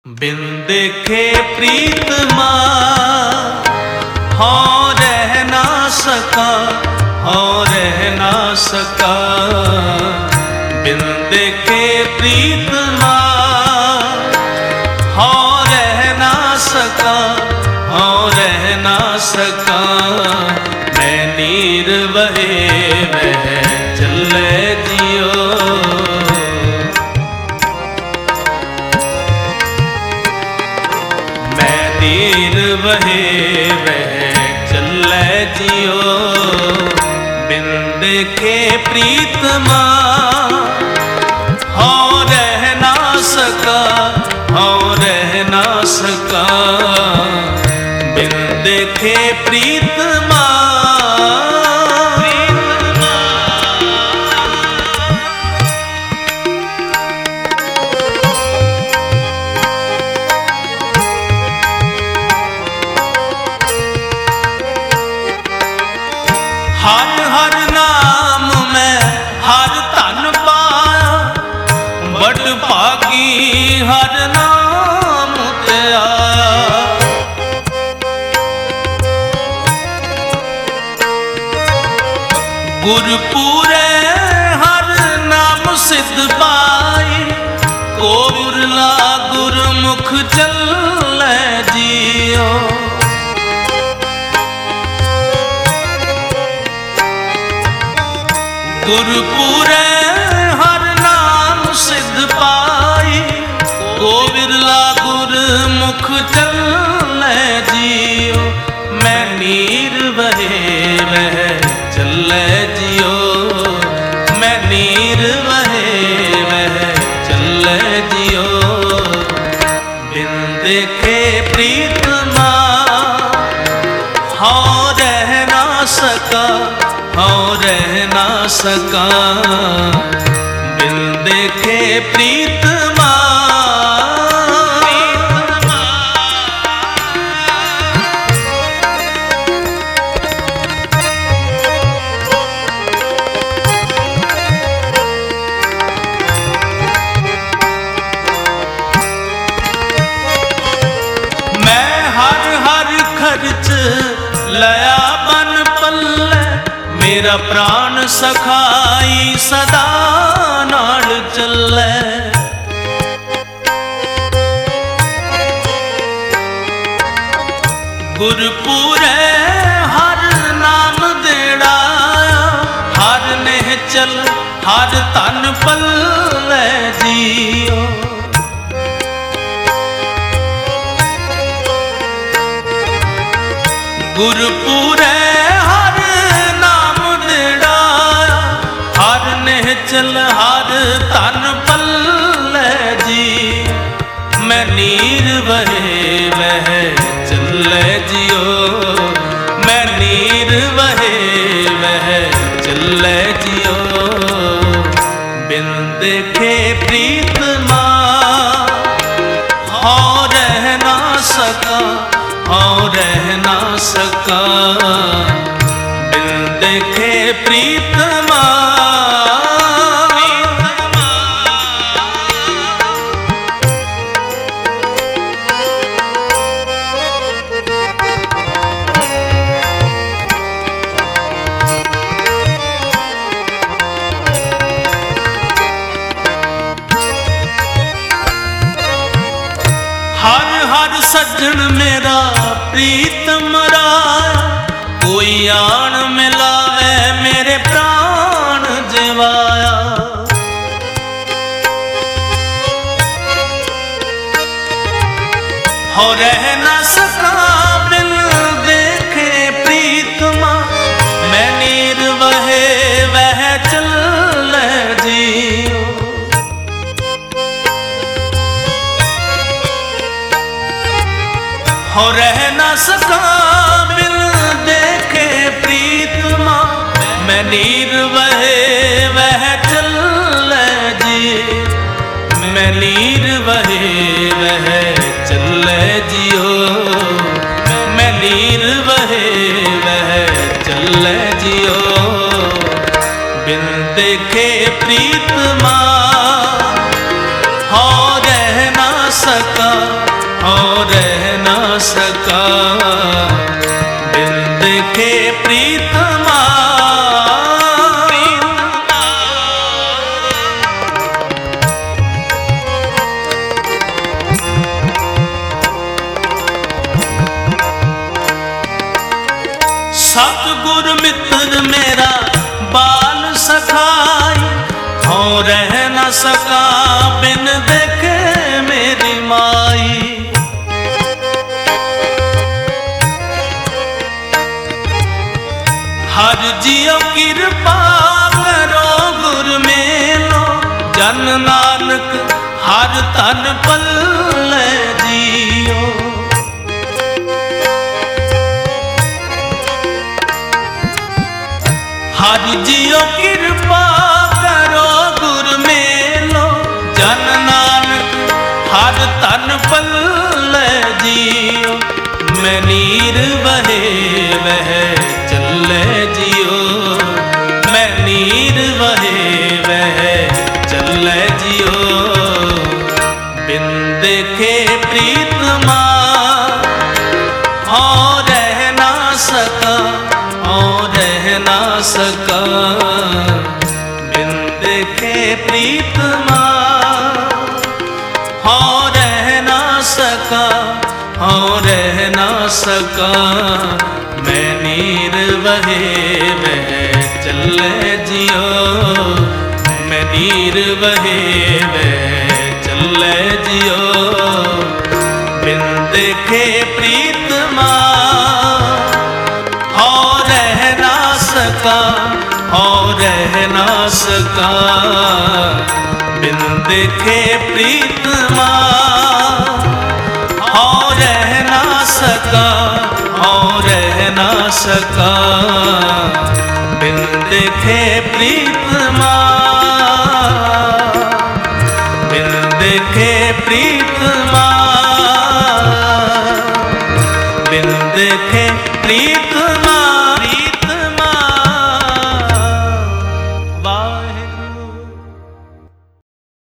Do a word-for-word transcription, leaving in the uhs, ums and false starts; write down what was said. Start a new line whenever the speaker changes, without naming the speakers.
बिन देखे प्रीत माँ हो रह ना सका, हो रह ना सका। बिन देखे प्रीत माँ हो रह ना सका, हो रह ना सका। मैं नीर बहे वह चले जियो, नीर बहे वह चले जियो। बिन देखे प्रीत माँ हो रह ना सका, हो रह ना सका। बिन देखे प्रीत माँ। हर हर नाम में हर धन पाया, बड़ भागी हर नाम ते आया। गुरपुरे हर नाम सिद्ध पाई, कोविरला गुरमुख चले जियो। गुरपुरे हर नाम सिद्ध पाई, कोविरला गुरमुख चले जियो। मैं नीर बहे वह चले जियो, मैं नीर बहे वह चले जियो। बिन देखे प्रीत माँ हो रह ना सका, हो रह ना सका। बिन देखे प्रीत माँ। मैं हर हर खर्च लया बन पल्ले, मेरा प्राण सखाई सदा नाल चले। गुरपुरे हर नाम देड़ा, हर नेह चल हर तन पल्ले जियो। गुरपुरे चल हर तन पल्ले जी। मैं नीर बहे वह चले जियो, मैं नीर बहे वह चले जियो। बिन देखे प्रीत माँ हो रह ना सका, हो रह ना सका। बिन देखे प्रीत माँ। हर हर सज्जन मेरा प्रीतम राया, कोई आन मिलावे मेरे प्राण जिवाया। हो रह ना सका बिन देखे प्रीतमा, मैं नीर बहे वह चले जियो। हो रह ना सका बिन देखे प्रीतमा, मैं नीर बहे वह चले जियो। मैं नीर बहे वह चले जियो, मैं नीर बहे वह चले जियो। बिन देखे प्रीतमा हो रह ना सका। सका और रह ना सका बिन देखे प्रीतमा। सतगुर मित्र मेरा बाल सखाई हों रह न सका बिन देखे मेरी माई। हर जियो कृपा करो गुर मेलो जन नानक हर तन पल्ले जियो। हर जियो कृपा करो गुर मेलो जन नानक हर तन पल्ले जियो। मैं नीर बहे वह चले जियो मैं नीर बहे वह चले जियो बिन देखे प्रीतमा और रह ना सका और रह ना सका बिन देखे प्रीतमा। और रह ना सका और रह ना सका मैं नीर बहे वह चले जियो मैं नीर बहे वह चले जियो बिन देखे प्रीतमा। और रह ना सका और रह ना सका बिन देखे प्रीतमा। और रह ना सका और रह ना सका बिन देखे प्रीतमा बिन देखे प्रीतमा बिन देखे प्रीतमा।